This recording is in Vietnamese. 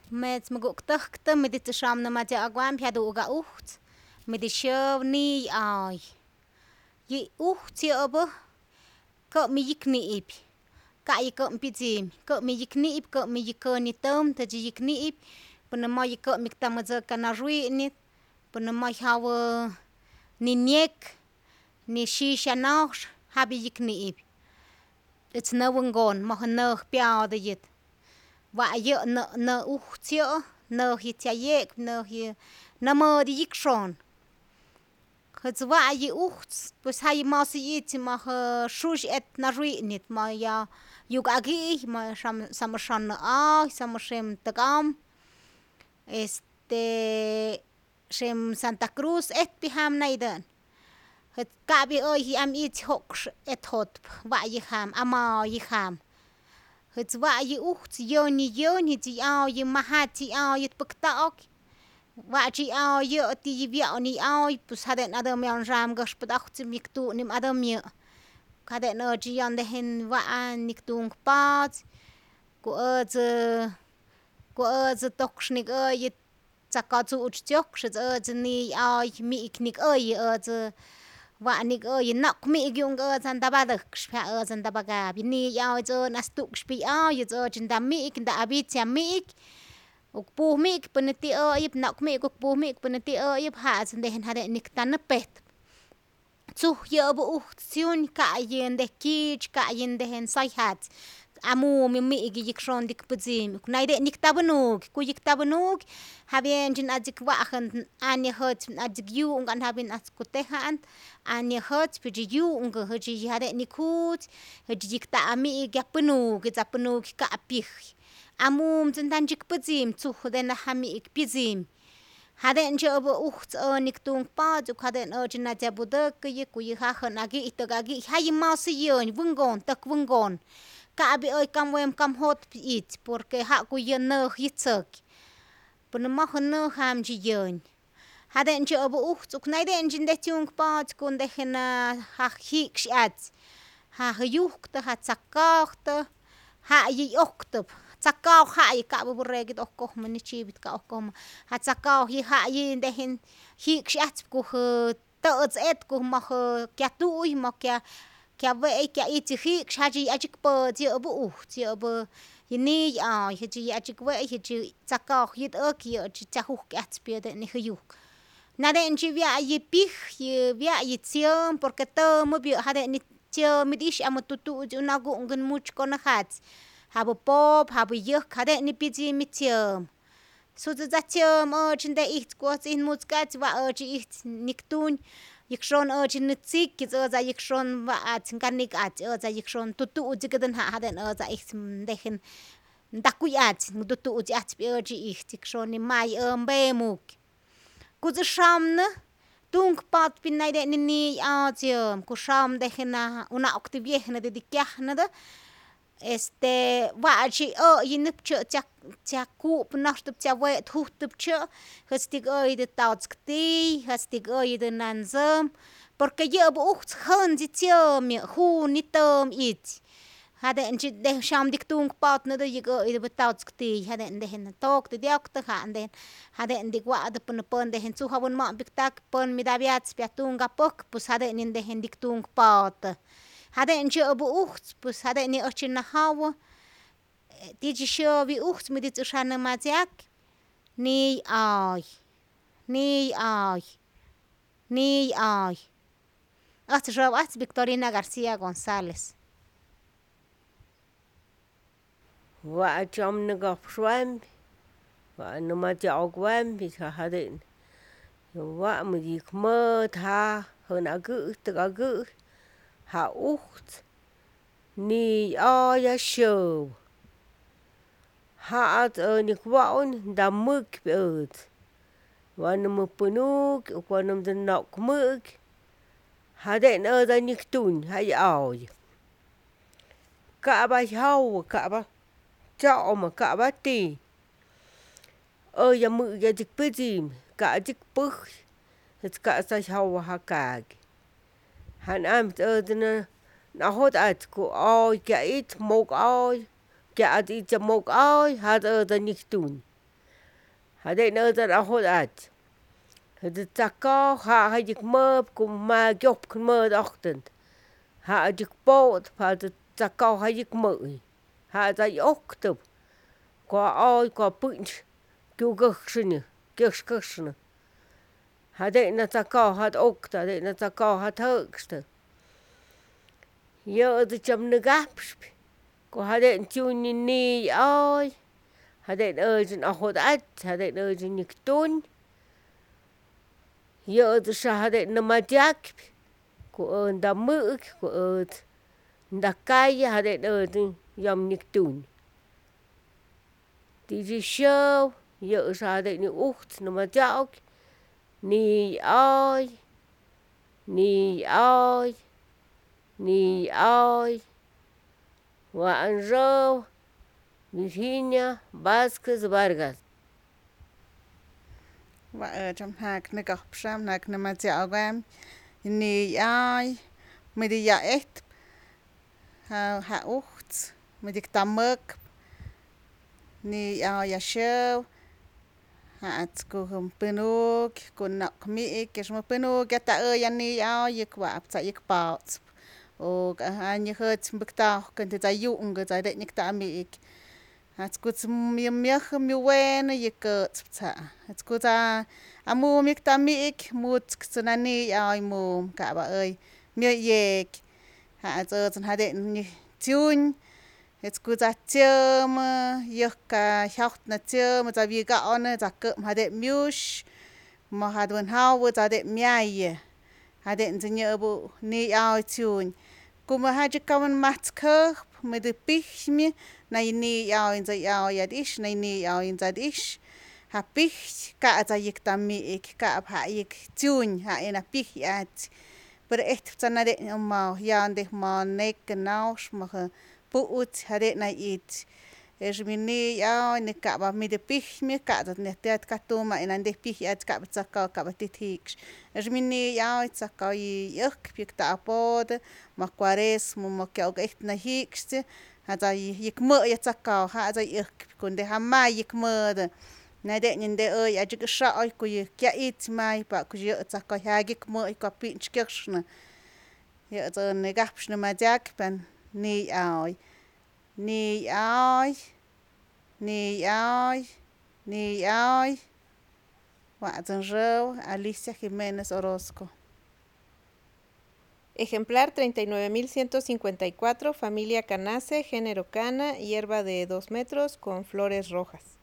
Mets maguktakta meditasham na matya agwam piadu uga uht. Medishav ni ay. Yi uhti obo ka mi yikniip. Ka yi ka mpizim. Ka mi yikniip ka mi yikoni tom ta ji yikniip. Pana ma yi ka mi ktamadza kanarui nit. Pana ma hawa ni niek ni shisha nax habi yikniip. It's no ngon ma no piao de yit. Wa yo na uhtio no hitiayek no hi na mo di yikshon. Hats wa yi uht pues hay masi it ma shush et na ruinit ma ya yugagi ma samashan samashem tagam shem Santa Cruz et piham naidan. Het kabi oi am it hoks et hot wa yi ham ama yi ham. Het wa yi ucht yoni ti ao yi mahati ao yi puktaok. Wa ji ao yi ti yi biao ni ao pues haden adam yan ram gosh padach miktu nim adam ye. Kaden no ji yan de hen wa niktung pat. Ko tokshnik yi tsakatsu uchtyok shit ni ao mi iknik yi wa nik yi nak mi gyung zandabadak shpa zandabaga bini yaw zo nastuk shpi yi zo jinda mi nda abitya mi ukpu mi panati yi nak mi ukpu mi panati yi ha zande hade nik tanapet tsu yobu uhtsyun ka yende kich ka yende hen sayhat amu mi gikshon dik pudzim naide nik tabanuk ku yik tabanuk habien jin ajik wahan anya hot ajik yu ungan habin askutehan anya hot piji yu unga haji hade nikut haji yikta ami gapanu gizapanu ka apih amu zindan jik pudzim tsu den hami ikpizim hade njobo uht niktung pa juk hade jina jabudak yiku yihahan agi itagagi hayi masi yon wungon tak wungon Kabi oi kam wem kam hot it porque ha ku yeno hitzok. Puna ma no ham ji yon. Haden jo obu uchtuk naiden jin de tung pat kun de hena ha hik at. Ha yukta ha tsakakta ha yi oktop. Tsakaw ha yi ka bu regit okko mani chibit ka okko. Ha tsakaw yi ha yi de hen hik at ku tots et ku ma kyatu ma kya ve kya itihik shaji ajik po ti obu ti obu yini hiji ajik ve hiji tsakaw yit ok yi tsahuk at pie de ni hyuk na den ji via yi pih yi via yi tsiom porque to mo bi hade ni tio midish amututu una gungun much kon hat habu pop habu yuk hade ni piji mitiom so za tiom chinde ich kwat in muskat wa ich niktun Yikshon jin tsik za yikshon wa at nganik at za yikshon tutu jikadan haden za ich dehen dakuyat tutu at bi ich yikshon ni mai bemuk kuzu shamna tung pat pinayde ni atiom ku sham dehena una aktiviehna de dikyahna da wachi yinip chakup nashtup chawe tutup cha hastig de tautskti hastig de nanzam porque yebu ucht han zitiom hu nitom it hade enjit de sham diktung partner de yigo de betautskti hade de hen tok de diakta hande hade de wa de pon de hen su habun ma biktak pon midabiat spiatunga pok pus hade nin de hen diktung pat hade enjobu ucht pus hade ni ochina hawa Digi show ucht mit dit ushana maziak ni ay at Robert Victorina Garcia González Wa chom nagaf shwam wa no ma jaw gwam bi hadin wa mu dik mo tha hona gu ta gu ha ucht ni ya show ha at ni kwaun da muk beut wan mo punuk kwanum de nok muk hadin da niktun hay ay ka ba haw ka ba chao mà cả bát tì ya mự ya dịch bê dìm cả dịch bức cả sa hầu ha cả han am na hot at ko oi ka it mok oi ka at it mok oi hat da nicht tun hade no da ahodat de takka ha ik mob kom ma jop kmod ochtend ha ik poot pa de takka ha ik mooi ha da oktob qua al qua punt kugersne kugersne hade na takka had okta de na takka had hoogste yo de cham ne gaps ko hade tuni ni ai hade urgent ahodat hade urgent niktun yo de hade na majak ko da muk ko da kaya hade urgent yam niktun die show yo hade ni ucht na majak ni ai ni ai ni ai Juan Ro Virginia Vázquez Vargas và trong hạc nó gặp sam nạc nó mà chào em ni ai mới đi ya et ha ucht mới đi tam mực ni ai ya show ha ko hum penuk kun nak mi ke smo penuk ya ta ya ni ai ya kwa sa ya pa o anh hört bực tao cần thì giải dụng cái giải định những ta mi cô miếng mi quen như cỡ chả cô ta mua miếng ta mi mua cái này ai mua cả bà ơi miếng gì hạ giờ chân hạ định như chun cô ta chơi mà yêu cả học là chơi mà tại vì cả anh là cỡ hạ định mius mà hạ định hao với giải định miai hạ định chân nhớ bộ ni ai chun cô mà hai chiếc con mắt khờ mà được biết mi này ni ao in zai ao ya dish này ni ao in zai dish ha biết cả zai yik tami cả ha yik chun ha in a biết ya but echt sana de ma ya de ma nek naus ma puut ha de na it es mi ni ao ni cả ba mi de biết mi cả zat ne te ka tu ma in de biết ya cả ba ka ba titix es mi ni ao ka yik biết ta pod ma quares ma ka echt na hikste hata yik mơ ya tsakao ha za ik kun de hama yik mơ de na de nyin de ơi a jik sha oi ku ya it mai pa ku ye tsaka ha yik mơ ko pinch kirshna ya zo ne gapshna ma jak pen ni ai ni ai ni ai ni ai wa zan ro Alicia Jiménez Orozco. Ejemplar 39.154, familia Canace, género cana, hierba de 2 metros con flores rojas.